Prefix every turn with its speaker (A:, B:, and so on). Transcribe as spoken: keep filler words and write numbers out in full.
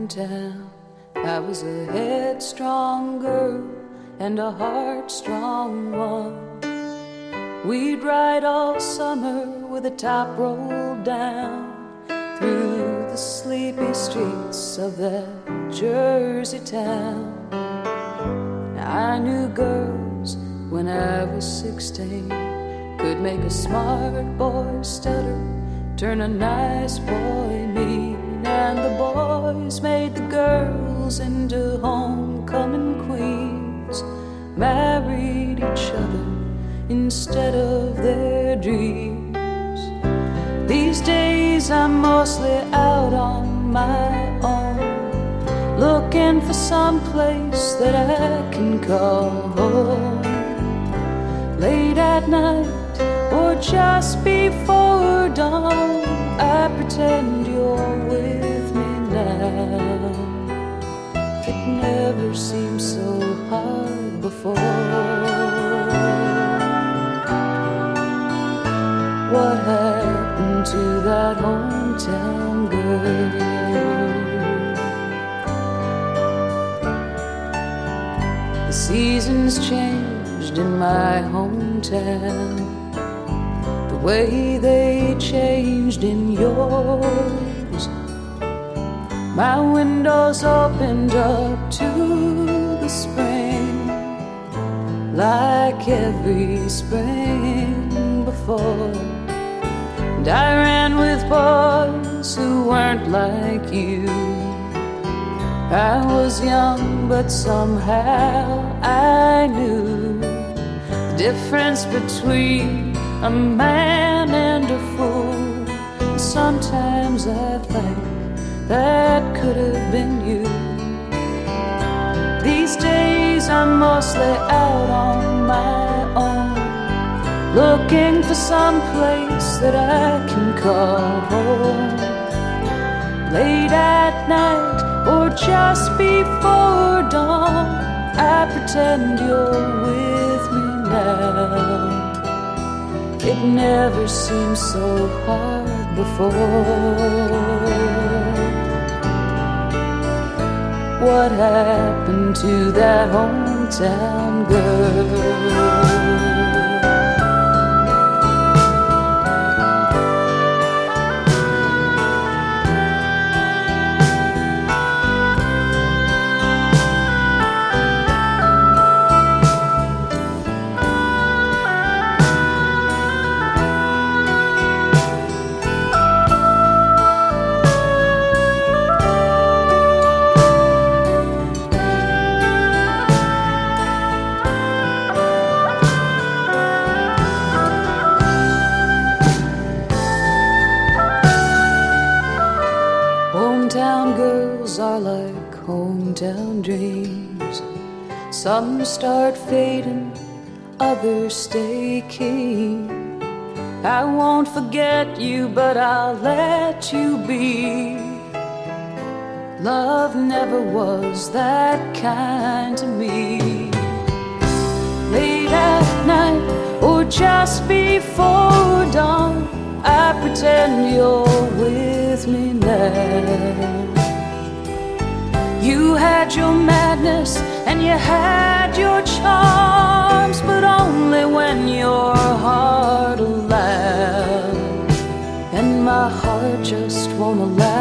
A: hometown. I was a headstrong girl and a heart-strong one. We'd ride all summer with the top rolled down through the sleepy streets of that Jersey town. Now I knew girls when I was sixteen could make a smart boy stutter, turn a nice boy mean, and the boys made the girls into homecoming queens, married each other instead of their dreams. These days I'm mostly out on my own, looking for some place that I can call home. Late at night or just before dawn, I pretend you're with me now. It never seemed so hard before. What happened to that hometown girl? The seasons changed in my hometown, the way they changed in yours. My windows opened up to the spring, like every spring before. And I ran with boys who weren't like you. I was young, but somehow I knew the difference between a man and a fool. And sometimes I think that could have been you. These days I'm mostly out on my own, looking for some place that I can call home. Late at night or just before dawn, I pretend you're with me now. It never seemed so hard before. What happened to that hometown girl? Hometown girls are like hometown dreams. Some start fading, others stay keen. I won't forget you, but I'll let you be. Love never was that kind to me. Late at night or just before dawn, I pretend you're with me now. You had your madness and you had your charms, but only when your heart allowed. And my heart just won't allow